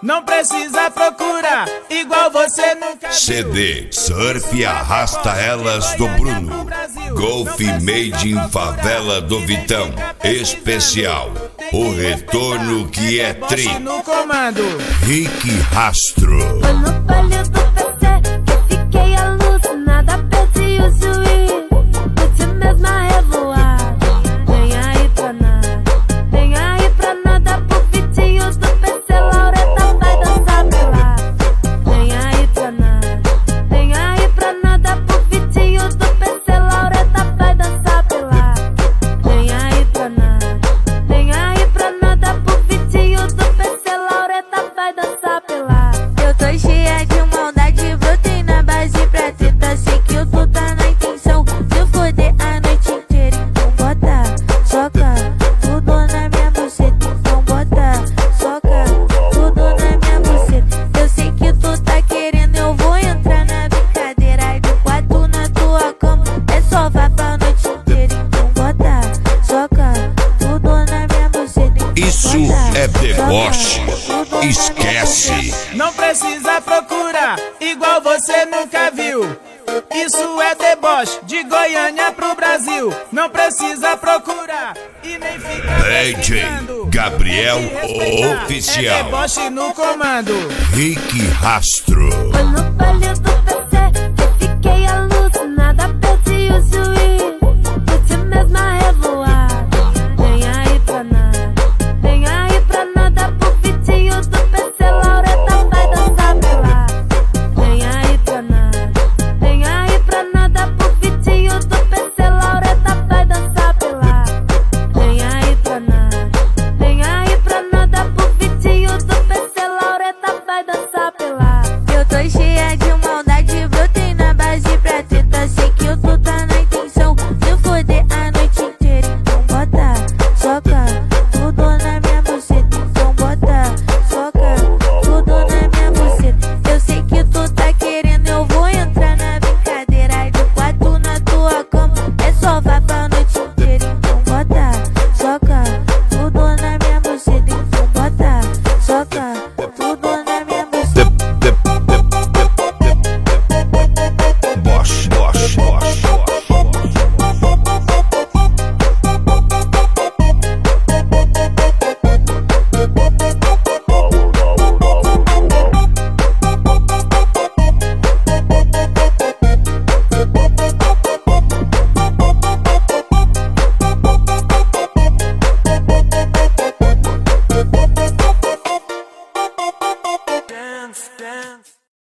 não precisa procurar, igual você nunca viu. CD Surf e Arrasta Elas do Bruno. Golf Made in Favela do Vitão. Especial. O retorno que é tri. No comando. Rick Rastro. Foi no baile do PC que eu fiquei alucinada, perdi o juiz. Você mesma revoada. Nem aí pra nada, nem aí pra nada. Pro Vitinho do PC, Laureta vai dançar pelada. Nem aí pra nada, nem aí pra nada. Pro Vitinho do PC, Laureta vai dançar pelada. Nem aí pra nada, nem aí pra nada. Pro Vitinho do PC, Laureta vai dançar pelada. Eu tô cheia de maldade, brotei na base pra treta. Sei que eu tô tá na intenção de foder a noite inteira. Então bota, soca, tudo na minha buceta. Então bota, soca, tudo na minha buceta. Eu sei que tu tá querendo, eu vou entrar na brincadeira. De quatro na tua cama, é só vá pra noite inteira. Então bota, soca, tudo na minha buceta. Isso é deboche. Esquece. Não precisa procurar, igual você nunca viu. Isso é deboche, de Goiânia pro Brasil. Não precisa procurar e nem ficar DJ pesquisando. Gabriel É Oficial. deboche no comando. Rick Rastro. Foi no baile do PC que eu fiquei alucinada, perdi o juiz. Você mesma revoada. Nem aí pra nada, nem aí pra nada. Pro Vitinho do PC, Laureta vai dançar pelada. Nem aí pra nada, nem aí pra nada. Pro Vitinho do PC, Laureta vai dançar pelada. Nem aí pra nada, nem aí pra nada. Pro Vitinho do PC, Laureta vai dançar pelada. Eu tô cheia de maldade, brotei na base pra treta. Sei que eu tô tá na intenção de foder a noite inteira. Então bota, soca, tudo na minha buceta. Então bota, soca, tudo na minha buceta. Eu sei que tu tá querendo, eu vou entrar na brincadeira. De quatro na tua cama, é só vá pra noite inteira. Então bota, soca, tudo na minha buceta. Então bota, soca, tudo na minha buceta. Bosch, Bosch, Bosch. Dance, dance.